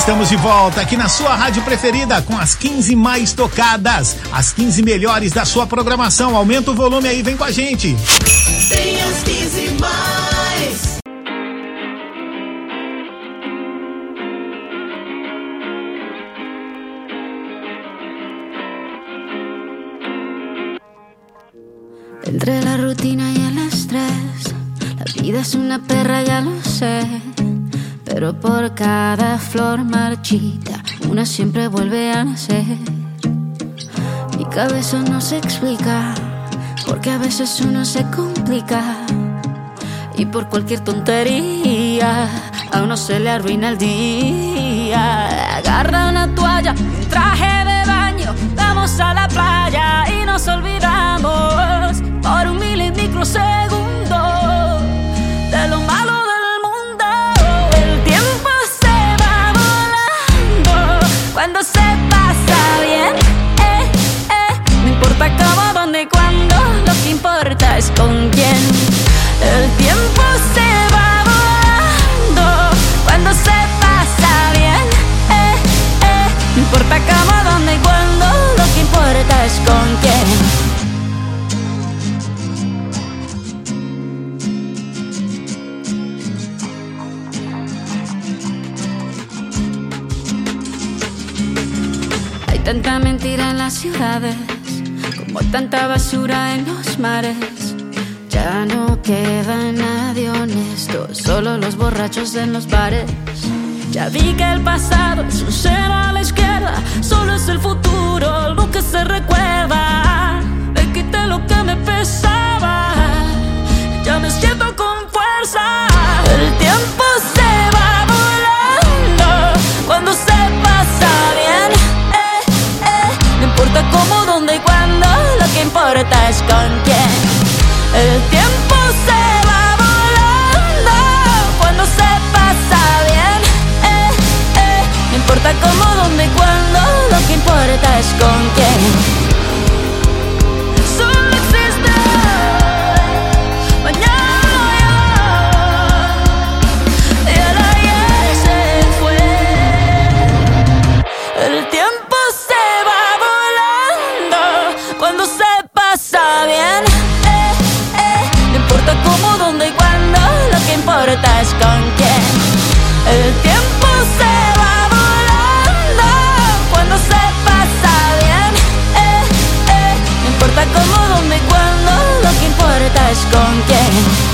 Estamos de volta aqui na sua rádio preferida com as 15 mais tocadas, as 15 melhores da sua programação. Aumenta o volume aí, vem com a gente. Tem as 15 mais. Entre la rutina y el estrés, la vida es una perra, ya lo sé. Pero por cada flor marchita, una siempre vuelve a nacer. Mi cabeza no se explica, porque a veces uno se complica. Y por cualquier tontería, a uno se le arruina el día. Agarra una toalla, un traje de baño, vamos a la playa y nos olvidamos por un milimicrosegundo de lo malo del mundo. El tiempo se va volando cuando se pasa bien. No importa cómo, dónde y cuándo, lo que importa es con quién. El tiempo se va volando cuando se pasa bien. No importa cómo, dónde y cuándo, lo que importa es con quién. Tanta mentira en las ciudades, como tanta basura en los mares. Ya no queda nadie honesto, solo los borrachos en los bares. Ya vi que el pasado es un cero a la izquierda, solo es el futuro lo que se recuerda. Me quité lo que me pesaba, ya me siento con fuerza. El tiempo se va volando cuando se pasa bien. No importa cómo, dónde y cuándo, lo que importa es con quién. El tiempo se va volando cuando se pasa bien. No importa cómo, dónde y cuándo, lo que importa es con quién. Solo existe mañana y el ayer se fue. El tiempo se va cuando se pasa bien. No importa cómo, dónde y cuándo, lo que importa es con quién. El tiempo se va volando cuando se pasa bien. No importa cómo, dónde y cuándo, lo que importa es con quién.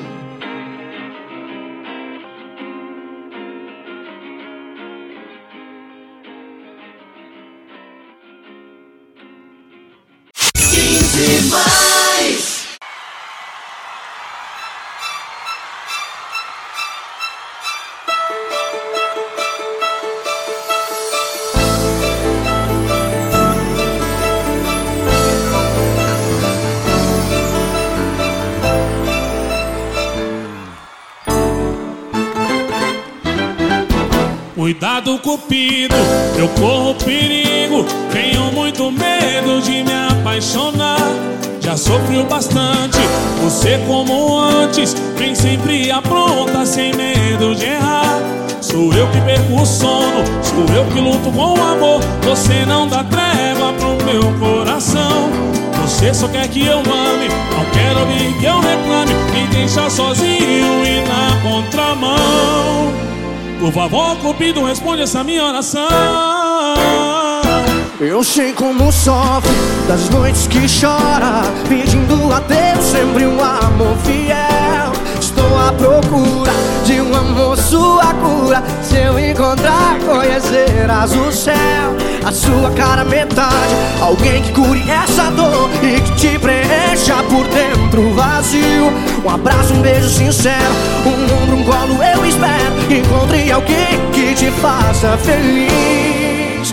Mais. Cuidado, Cupido, eu corro perigo. Tenho muito medo de me apaixonar. Já sofri bastante, você como antes. Vem sempre apronta, sem medo de errar. Sou eu que perco o sono, sou eu que luto com o amor. Você não dá trégua pro meu coração. Você só quer que eu ame, não quer ouvir que eu reclame. Me deixa sozinho e na contramão. Por favor, Cupido, responde essa minha oração. Eu sei como sofre das noites que chora, pedindo a Deus sempre um amor fiel. Estou à procura de um amor, sua cura. Se eu encontrar, conhecerás o céu. A sua cara metade, alguém que cure essa dor e que te preencha por dentro vazio. Um abraço, um beijo sincero, um ombro, um colo eu espero. Encontre alguém que te faça feliz.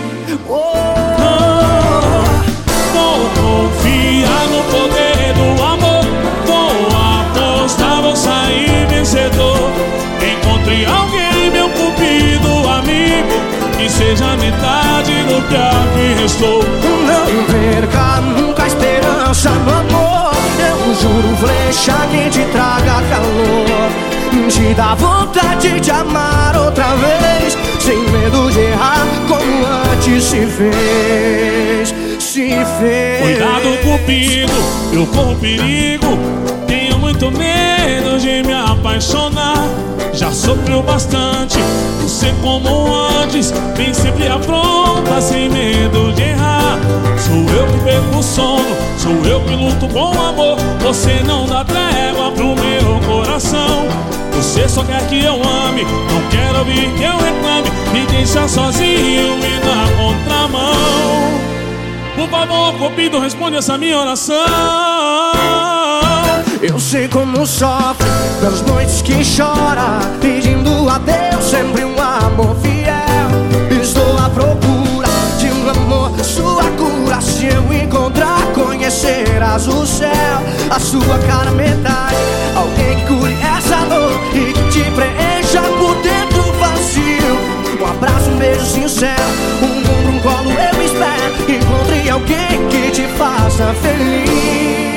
Vou confiar no poder do amor. Vou apostar, vou sair vencedor. Encontre alguém, meu Cupido amigo, que seja metade do que aqui restou. Não perca nunca a esperança no amor. Eu juro, flecha que te traga calor. te dá vontade de amar outra vez, sem medo de errar como antes se fez. Cuidado comigo, eu corro perigo. Tenho muito medo de me apaixonar. Já sofreu bastante, você como antes, vem sempre apronta, sem medo de errar. Sou eu que perco o sono, sou eu que luto com amor. Você não dá trégua pro meu coração. Você só quer que eu ame, não quero ouvir que eu reclame. Me deixa sozinho e na contramão. Por favor, Cupido, responde essa minha oração. Eu sei como sofre das noites que chora, pedindo a Deus sempre um amor fiel. Estou à procura de um amor, sua cura. Se eu encontrar, conhecerás o céu, a sua cara metade. Alguém que cure essa dor e que te preencha por dentro vazio. Um abraço, um beijo sincero, um ombro, um colo, eu espero. Encontre alguém que te faça feliz.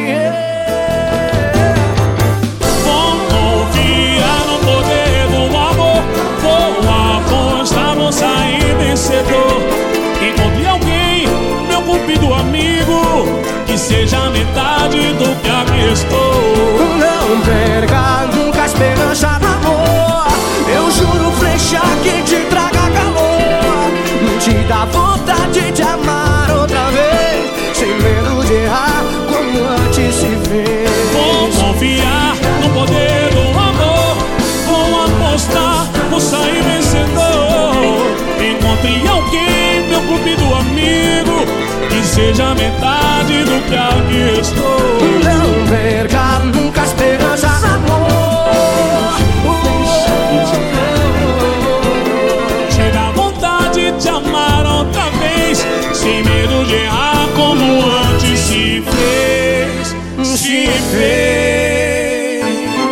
Vou confiar no poder do amor. Vou apostar, vou sair vencedor. Encontre alguém, meu Cupido amigo, que seja metade do que aqui estou. Não perca nunca a esperança do amor. Eu juro, flecha que te traga calor. Não te dá vontade de amar outra vez, sem medo de errar como antes se fez. Vou confiar no poder do amor. Vou apostar, vou sair vencedor. Encontre alguém, meu Cupido amigo, que seja metade do que aqui estou. Não perca nunca a esperança do amor. Te dá vontade de amar outra vez, sem medo de errar como antes se fez. Se fez.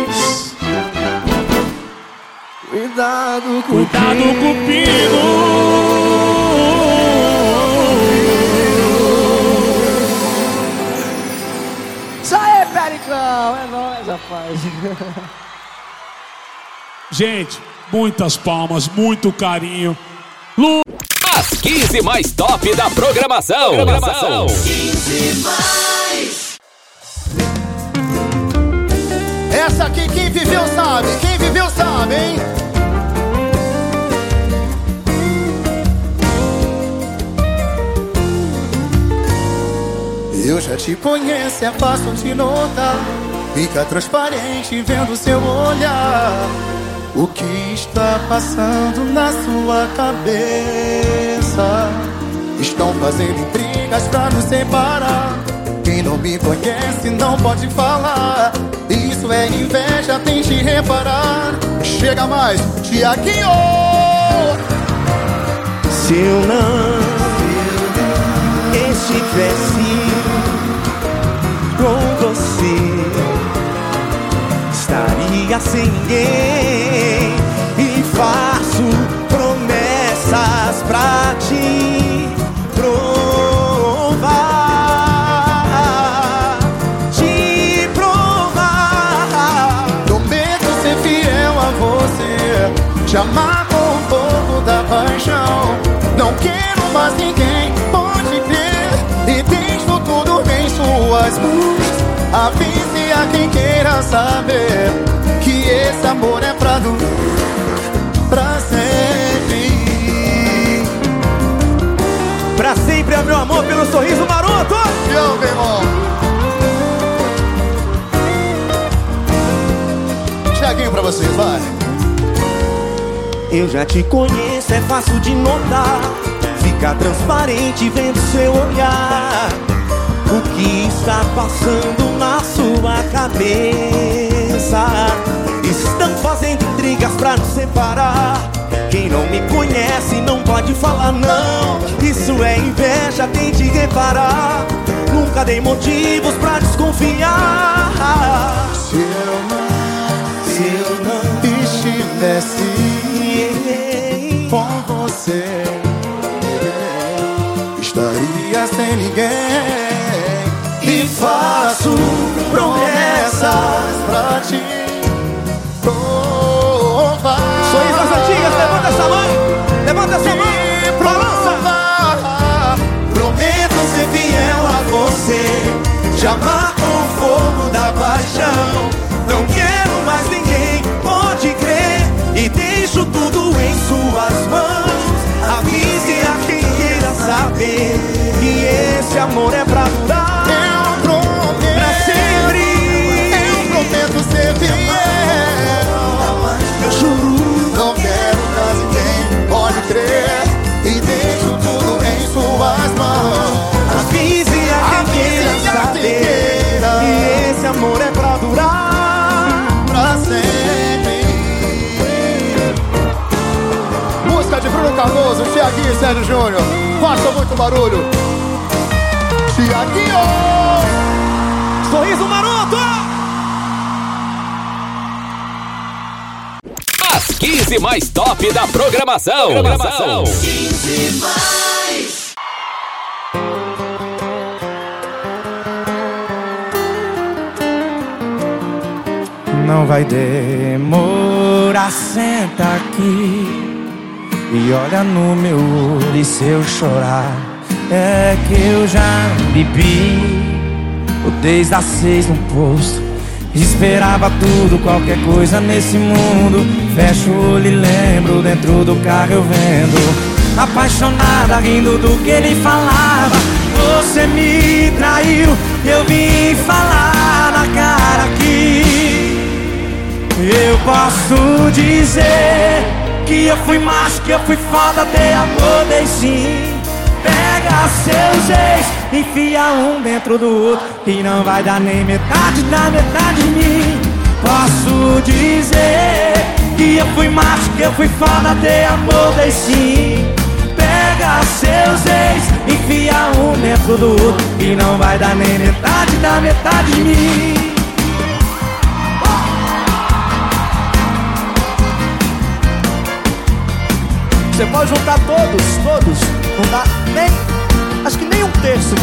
Cuidado, Cuidado, Cupido. Isso aí, Pericão, é nóis, rapaz. Gente, muitas palmas, muito carinho. As 15 mais top da programação. 15 mais. Essa aqui quem viveu sabe, hein? Eu já te conheço, é fácil de notar. Fica transparente vendo seu olhar. O que está passando na sua cabeça? Estão fazendo intrigas pra nos separar. Quem não me conhece não pode falar. Isso é inveja, tente reparar. Chega mais, Tiaguinho! Se eu não estivesse com você, estaria sem ninguém. E faço promessas pra te provar. Te provar. Prometo ser fiel a você, te amar com um pouco da paixão. Não quero mais ninguém, pode crer. E tens futuro em suas mãos. Avise a quem queira saber que esse amor é pra sempre. Pra sempre é meu amor pelo sorriso maroto. Eu, meu irmão. Tiaguinho pra vocês, vai. Eu já te conheço, é fácil de notar. Fica transparente vendo seu olhar. O que está passando na sua cabeça? Estão fazendo intrigas pra nos separar. Quem não me conhece não pode falar não. Isso é inveja, tente reparar. Nunca dei motivos pra desconfiar. Se eu não estivesse com você, estaria sem ninguém. E faço promessas pra te provar. levanta essa mão. Me provar. Prometo ser fiel a você, te amar com o fogo da paixão. Não quero mais ninguém, pode crer, e deixo tudo em suas mãos. Avise a quem queira saber que esse amor é pra durar. Eu prometo, pra sempre. Eu prometo ser fiel. Eu juro, não quero mais ninguém, pode crer, e deixo tudo em suas mãos. Avise a quem queira saber que esse amor é pra durar, pra sempre. Música de Bruno Cardoso, Thiaguinho e Sérgio Júnior. Faça muito barulho. Thiaguinho! Sorriso maroto! As 15 mais top da programação. 15 mais. Não vai demorar, senta aqui e olha no meu olho, e se eu chorar é que eu já bebi. Desde as 6 no posto, esperava tudo, qualquer coisa nesse mundo. Fecho o olho e lembro, dentro do carro eu vendo, apaixonada, rindo do que ele falava. Você me traiu, eu vim falar na cara aqui. Eu posso dizer que eu fui macho, que eu fui foda, dei amor, dei sim. Pega seus ex, enfia um dentro do outro, e não vai dar nem metade da metade de mim. Posso dizer que eu fui macho, que eu fui foda, dei amor, dei sim. Pega seus ex, enfia um dentro do outro, e não vai dar nem metade da metade de mim. Você pode juntar todos, não dá nem, acho que nem um terço.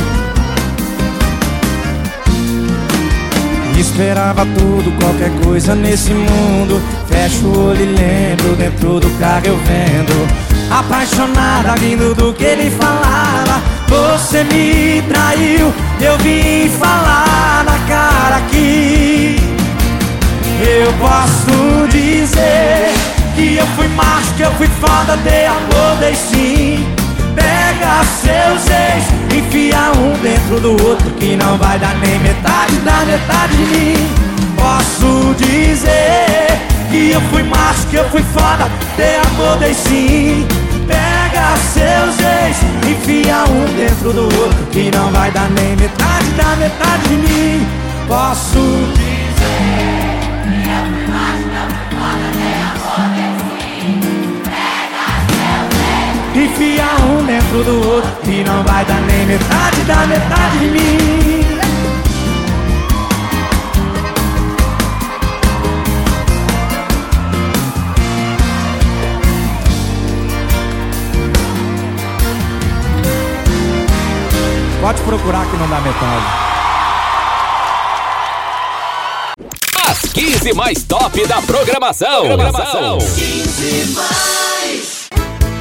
Esperava tudo, qualquer coisa nesse mundo. Fecho o olho e lembro, dentro do carro eu vendo, apaixonada, rindo do que ele falava. Você me traiu, eu vim falar na cara aqui. Eu posso dizer que eu fui macho, que eu fui foda, dei amor, dei sim. Pega seus ex, enfia um dentro do outro, que não vai dar nem metade da metade de mim. Posso dizer que eu fui macho, que eu fui foda, dei amor, dei sim. Pega seus ex, enfia um dentro do outro, que não vai dar nem metade da metade de mim. Posso dizer que eu fui macho, que eu fui foda, dei amor, dei sim. Pega seus ex, enfia um dentro do outro, que não vai dar nem metade da metade de mim. Pode procurar que não dá metade. As 15 mais top da programação. 15 mais.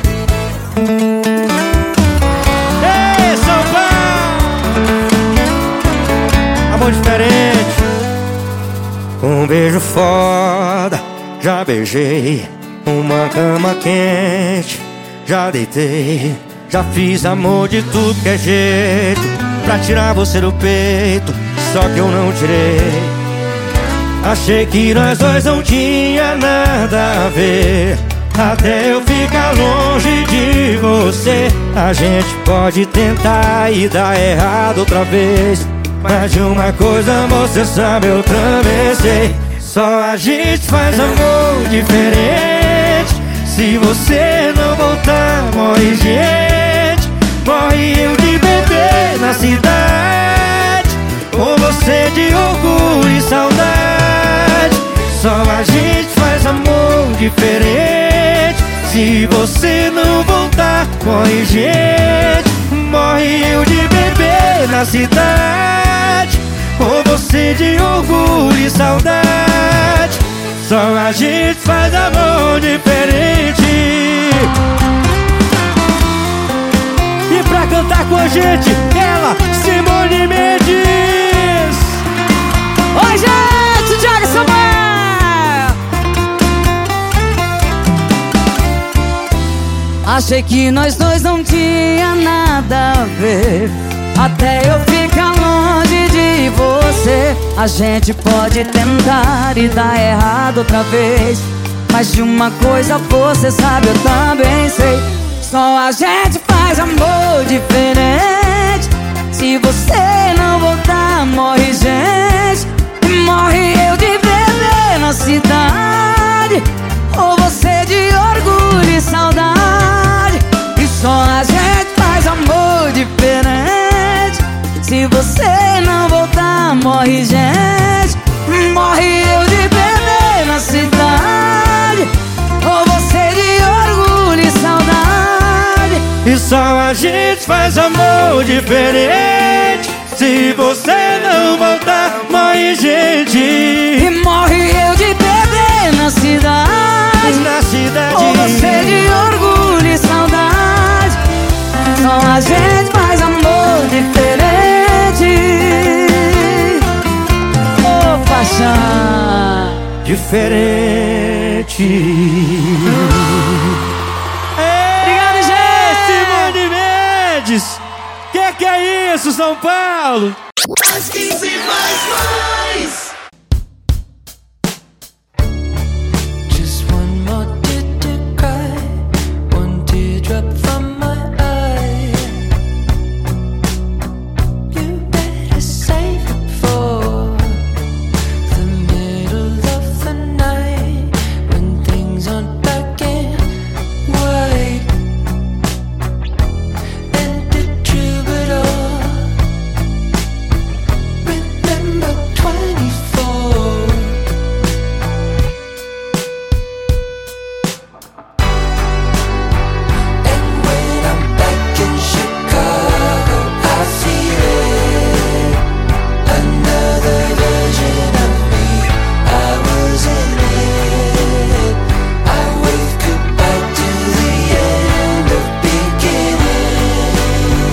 Ei, São Paulo! Amor diferente. Um beijo foda, já beijei. Uma cama quente, já deitei. Já fiz amor de tudo que é jeito pra tirar você do peito, só que eu não tirei. Achei que nós dois não tinha nada a ver, até eu ficar longe de você. A gente pode tentar e dar errado outra vez, mas de uma coisa você sabe, eu também sei. Só a gente faz amor diferente. Se você não voltar, morre gente. Morre eu de bebê na cidade, com você de orgulho e saudade. Só a gente faz amor diferente. Se você não voltar, morre gente. Morre eu de bebê na cidade, com você de orgulho e saudade. Só a gente faz amor diferente. cantar com a gente, ela, Simone Mendes. Oi, gente, Thiago Samuel. Achei que nós dois não tinha nada a ver, até eu ficar longe de você. A gente pode tentar e dar errado outra vez, mas de uma coisa você sabe, eu também sei. Só a gente faz amor diferente. Se você não voltar, morre gente. E morre eu de beber na cidade, ou você de orgulho e saudade. E só a gente faz amor diferente. Se você não voltar, morre gente. Morre eu de beber na cidade, ou você de orgulho e saudade. E só a gente faz amor diferente. Se você não voltar, morre gente. E morre eu de beber na cidade, ou você de orgulho e saudade. Só a gente faz amor diferente. Oh, paixão diferente. Obrigado, gente. Simone Mendes. Que é isso, São Paulo? As 15 mais. Just one more tear to cry, one teardrop from my eye. You better save it for the middle of the night, when things aren't black and white. And the troubadour, remember 24. And when I'm back in Chicago, I feel it. Another version of me, I was in it. I wave goodbye to the end of beginning.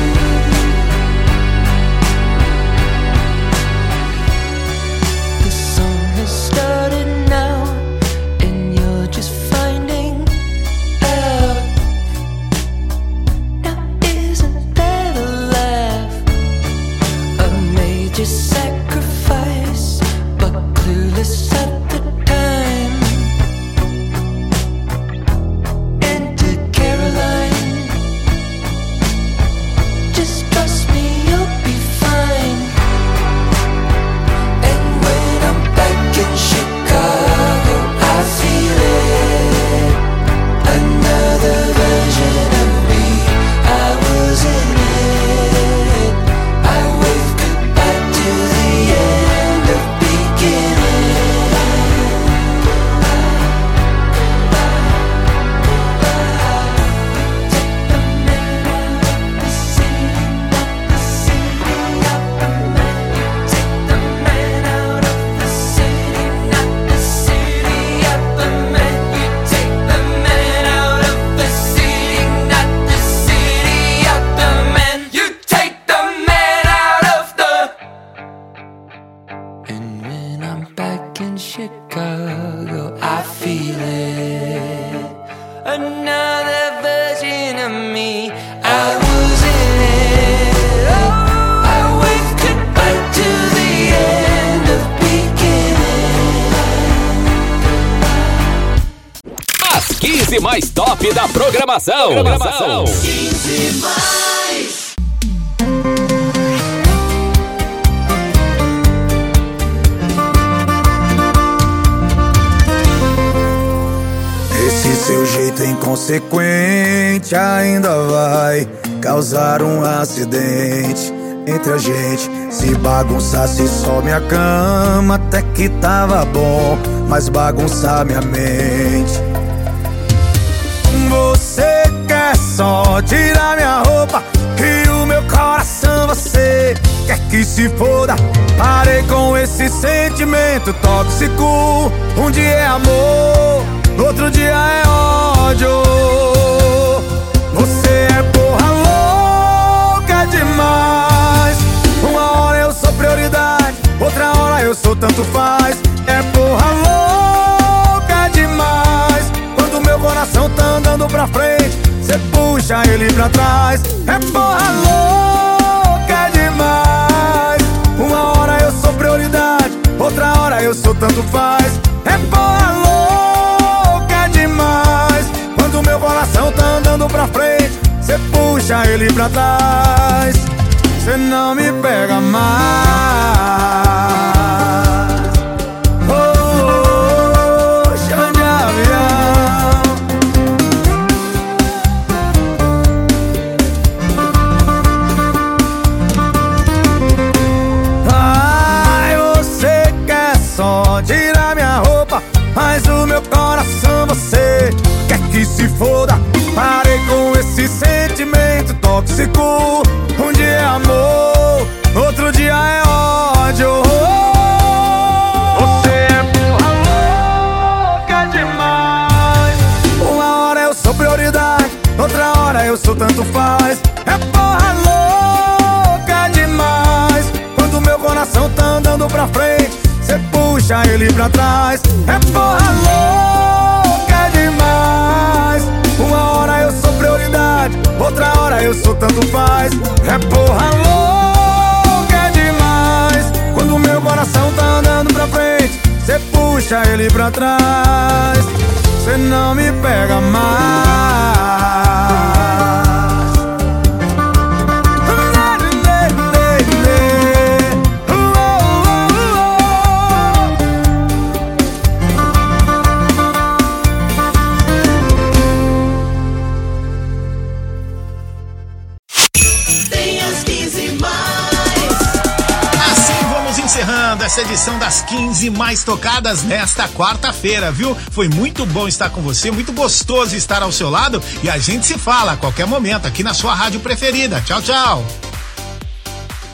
The song has started now, and you're just finding out. Now isn't that a laugh? A major sacrifice, but clueless at the time. And to Caroline, just trust me, you'll be fine. And when I'm back in Chicago, I feel it. Another version of me, I was in it. I wave goodbye to the end of beginning. Take the man out of the city, not the city of the man. Take the man out of the city, not the city of the man. You take the man out of the. And when I'm back in Chicago, I feel it. Another version of me, I was in it. Oh, I wave goodbye to the end of beginning. As 15 mais top da programação. 15 mais. Esse seu jeito inconsequente ainda vai causar um acidente entre a gente. Se bagunçasse só minha cama, até que tava bom, mas bagunçar minha mente. Você quer só tirar minha roupa e o meu coração você quer que se foda. Parei com esse sentimento tóxico. Um dia é amor, outro dia é ódio. Você é porra tanto faz. É porra louca demais. Quando meu coração tá andando pra frente, cê puxa ele pra trás. É porra louca demais. Uma hora eu sou prioridade, outra hora eu sou tanto faz. É porra louca demais. Quando meu coração tá andando pra frente, cê puxa ele pra trás. Cê não me pega mais. Chama de avião. Ai, você quer só tirar minha roupa, mas o meu coração você quer que se foda. Parei com esse sentimento tóxico. Um dia é amor, outro dia é ódio. Você é porra louca demais. Uma hora eu sou prioridade, outra hora eu sou tanto faz. É porra louca demais. Quando meu coração tá andando pra frente, cê puxa ele pra trás. É porra louca demais. Uma hora eu sou prioridade, outra hora eu sou tanto faz. É porra louca demais. Quando meu coração tá andando pra frente, cê puxa ele pra trás. Cê não me pega mais. Encerrando essa edição das 15 mais tocadas nesta quarta-feira, viu? Foi muito bom estar com você, muito gostoso estar ao seu lado e a gente se fala a qualquer momento aqui na sua rádio preferida. Tchau, tchau!